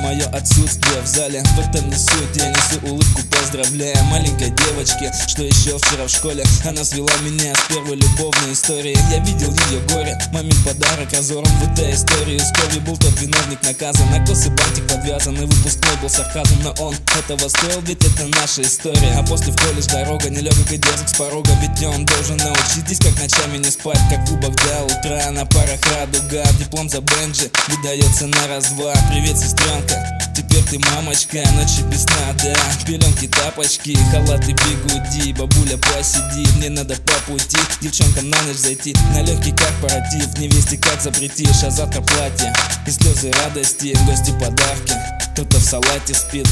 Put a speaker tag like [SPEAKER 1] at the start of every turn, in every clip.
[SPEAKER 1] мое отсутствие в зале. В этом не суть, я несу улыбку, поздравляя маленькой девочки, что еще вчера в школе она свела меня с первой любовной историей. Я видел ее горе, мамин подарок разорван в этой истории. С кровью был тот виновник наказан, на косы бантик подвязан, и выпускной был сарказм, но он этого стоил, ведь это наша история. А после в колледж дорога, нелегок и дерзок с порога, ведь он должен научить здесь, как ночами не спать, как кубок до утра, на парах радуга. Диплом за Бенджи выдается на раз-два. Привет, сестренка, теперь ты мамочка, ночи без сна, да. Пеленки, тапочки, халаты, бигуди. Бабуля, посиди, мне надо по пути девчонкам на ночь зайти, на легкий корпоратив. Невесте как запретишь, а завтра платье и слезы радости, гости подарки, кто-то в салате спит.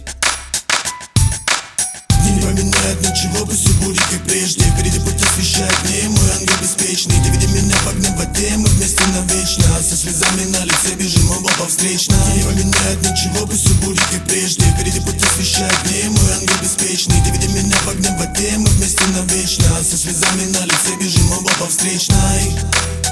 [SPEAKER 2] Не поменяет ничего, пусть все будет как прежде. Впереди путь освещает мне мой ангел беспечный. Ты види меня в огне в воде, мы вместе навечно. Со слезами на лице бежим оба по встречной. Не поменяет ничего, пусть все будет как прежде. Впереди путь освещает мне мой ангел беспечный. Ты види меня в огне в воде, мы вместе навечно. Со слезами на лице бежим оба по встречной.